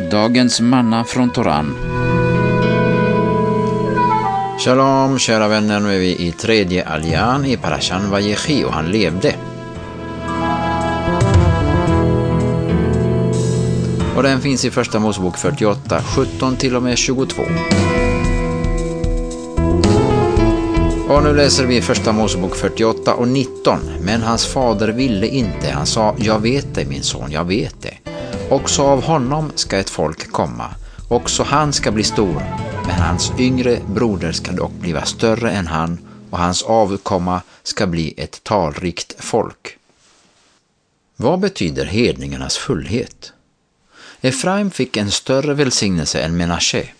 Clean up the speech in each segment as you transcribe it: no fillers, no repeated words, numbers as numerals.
Dagens manna från Toran. Shalom, kära vänner, nu är vi i tredje aljan i Parashan Vayechi och han levde. Och den finns i första Mosebok 48, 17 till och med 22. Och nu läser vi första Mosebok 48 och 19. Men hans fader ville inte, han sa, jag vet det min son, jag vet det. Också av honom ska ett folk komma, också han ska bli stor, men hans yngre broder ska dock bliva större än han, och hans avkomma ska bli ett talrikt folk. Vad betyder hedningarnas fullhet? Efraim fick en större välsignelse än Menashe.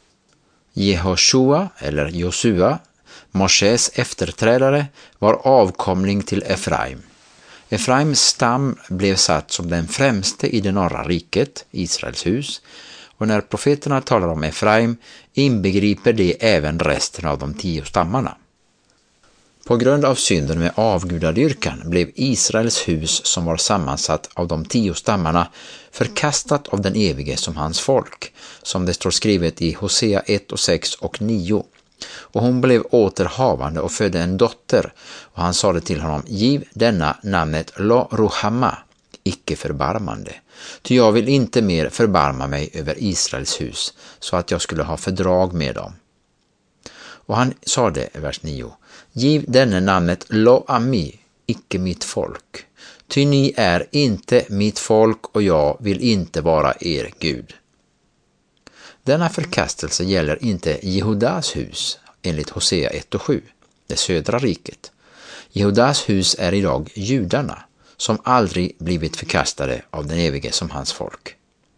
Jehoshua eller Josua, Moses efterträdare, var avkomling till Efraim. Efraims stam blev satt som den främste i det norra riket, Israels hus, och när profeterna talar om Efraim inbegriper det även resten av de 10 stammarna. På grund av synden med avgudadyrkan blev Israels hus, som var sammansatt av de 10 stammarna, förkastat av den evige som hans folk, som det står skrivet i Hosea 1 och 6 och 9. Och hon blev återhavande och födde en dotter, och han sade till honom, giv denna namnet Lo Ruhamma, icke förbarmande, ty jag vill inte mer förbarma mig över Israels hus, så att jag skulle ha fördrag med dem. Och han sade, vers 9, giv denne namnet Lo Ami, icke mitt folk, ty ni är inte mitt folk och jag vill inte vara er Gud. Denna förkastelse gäller inte Jehudas hus, enligt Hosea 1 och 7, det södra riket. Jehudas hus är idag judarna, som aldrig blivit förkastade av den evige som hans folk.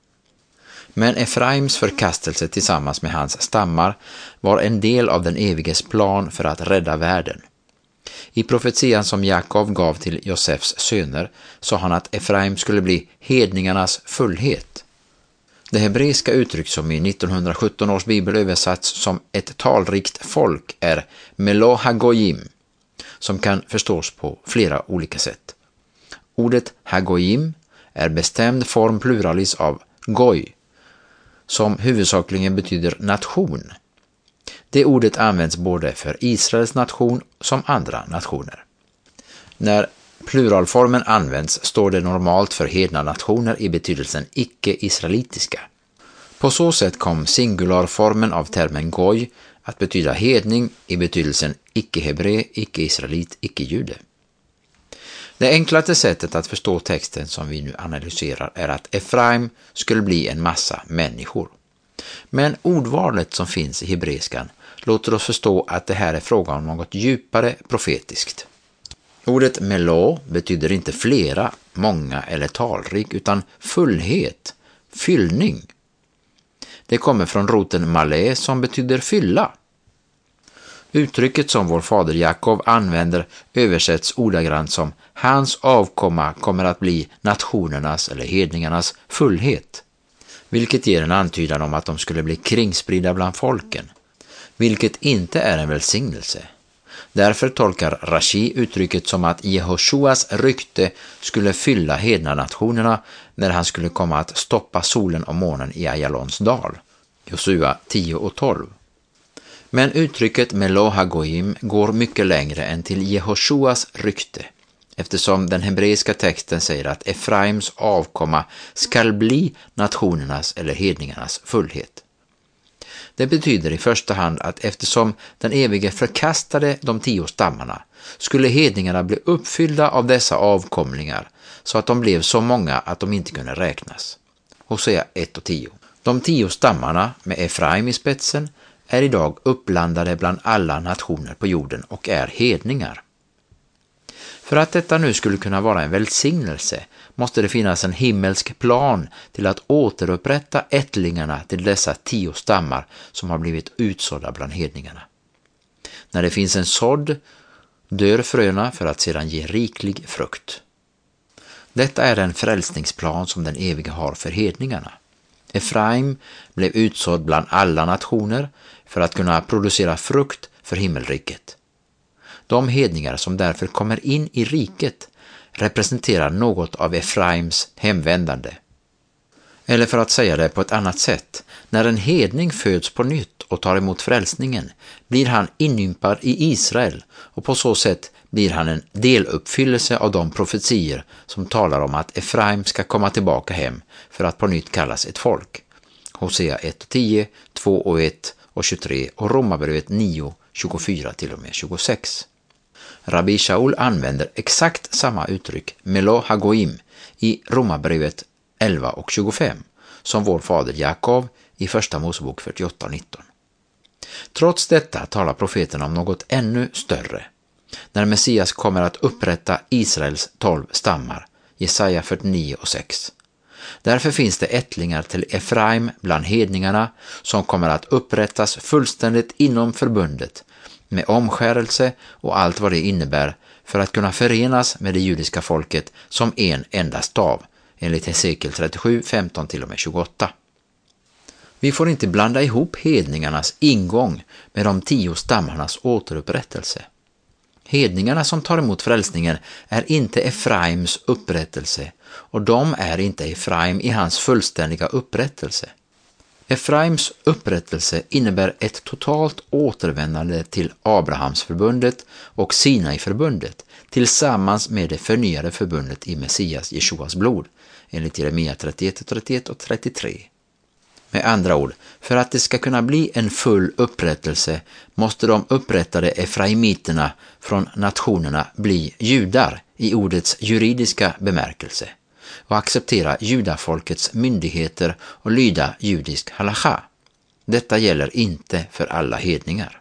Men Efraims förkastelse tillsammans med hans stammar var en del av den eviges plan för att rädda världen. I profetian som Jakob gav till Josefs söner sa han att Efraim skulle bli hedningarnas fullhet. Det hebreiska uttryck som i 1917 års bibel översatts som ett talrikt folk är Melo Hagoyim, som kan förstås på flera olika sätt. Ordet Hagoyim är bestämd form pluralis av Goy, som huvudsakligen betyder nation. Det ordet används både för Israels nation som andra nationer. När pluralformen används står det normalt för hedna nationer i betydelsen icke-israelitiska. På så sätt kom singularformen av termen Goy att betyda hedning i betydelsen icke-hebre, icke-israelit, icke-jude. Det enklaste sättet att förstå texten som vi nu analyserar är att Efraim skulle bli en massa människor. Men ordvalet som finns i hebreiskan låter oss förstå att det här är fråga om något djupare profetiskt. Ordet melo betyder inte flera, många eller talrik, utan fullhet, fyllning. Det kommer från roten malé som betyder fylla. Uttrycket som vår fader Jakob använder översätts ordagrant som hans avkomma kommer att bli nationernas eller hedningarnas fullhet, vilket ger en antydan om att de skulle bli kringspridda bland folken, vilket inte är en välsignelse. Därför tolkar Rashi uttrycket som att Jehoshuas rykte skulle fylla hedna nationerna när han skulle komma att stoppa solen och månen i Ajalons dal, Josua 10 och 12. Men uttrycket Melo Hagoyim går mycket längre än till Jehoshuas rykte, eftersom den hebreiska texten säger att Efraims avkomma skall bli nationernas eller hedningarnas fullhet. Det betyder i första hand att eftersom den evige förkastade de 10 stammarna skulle hedningarna bli uppfyllda av dessa avkomlingar så att de blev så många att de inte kunde räknas. Hosea 1 och 10. De 10 stammarna med Efraim i spetsen är idag uppblandade bland alla nationer på jorden och är hedningar. För att detta nu skulle kunna vara en välsignelse måste det finnas en himmelsk plan till att återupprätta ättlingarna till dessa 10 stammar som har blivit utsådda bland hedningarna. När det finns en sådd dör fröna för att sedan ge riklig frukt. Detta är en frälsningsplan som den evige har för hedningarna. Efraim blev utsådd bland alla nationer för att kunna producera frukt för himmelriket. De hedningar som därför kommer in i riket representerar något av Efraims hemvändande. Eller för att säga det på ett annat sätt, när en hedning föds på nytt och tar emot frälsningen blir han inympad i Israel och på så sätt blir han en deluppfyllelse av de profetier som talar om att Efraim ska komma tillbaka hem för att på nytt kallas ett folk. Hosea 1:10, 2:1 och 23 och Romarbrevet 9, 24 till och med 26. Rabbi Shaul använder exakt samma uttryck, Melo Hagoim, i Romarbrevet 11 och 25, som vår fader Jakob i första Mosebok 48:19. Trots detta talar profeten om något ännu större, när Messias kommer att upprätta Israels 12 stammar, Jesaja 49:6. Därför finns det ättlingar till Efraim bland hedningarna som kommer att upprättas fullständigt inom förbundet, med omskärelse och allt vad det innebär för att kunna förenas med det judiska folket som en enda stav, enligt Hesekiel 37, 15 till och med 28. Vi får inte blanda ihop hedningarnas ingång med de 10 stammarnas återupprättelse. Hedningarna som tar emot frälsningen är inte Efraims upprättelse och de är inte Efraim i hans fullständiga upprättelse. Efraims upprättelse innebär ett totalt återvändande till Abrahamsförbundet och Sinai-förbundet tillsammans med det förnyade förbundet i Messias Jeshuas blod, enligt Jeremia 31, 31 och 33. Med andra ord, för att det ska kunna bli en full upprättelse måste de upprättade efraimiterna från nationerna bli judar i ordets juridiska bemärkelse och acceptera judafolkets myndigheter och lyda judisk halacha. Detta gäller inte för alla hedningar.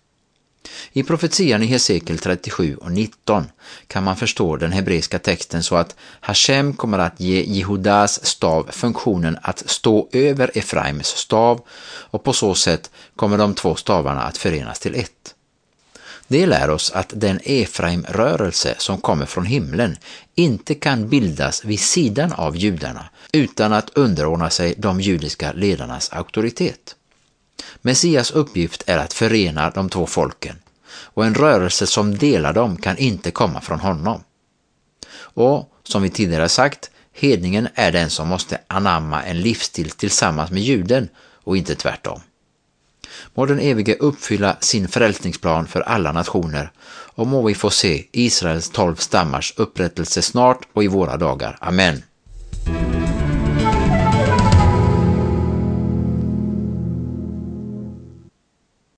I profetian i Hesekiel 37 och 19 kan man förstå den hebreiska texten så att Hashem kommer att ge Jehudas stav funktionen att stå över Efraims stav och på så sätt kommer de 2 stavarna att förenas till ett. Det lär oss att den Efraim-rörelse som kommer från himlen inte kan bildas vid sidan av judarna utan att underordna sig de judiska ledarnas auktoritet. Messias uppgift är att förena de 2 folken, och en rörelse som delar dem kan inte komma från honom. Och som vi tidigare sagt, hedningen är den som måste anamma en livsstil tillsammans med juden och inte tvärtom. Må den evige uppfylla sin frälsningsplan för alla nationer och må vi få se Israels 12 stammars upprättelse snart och i våra dagar. Amen.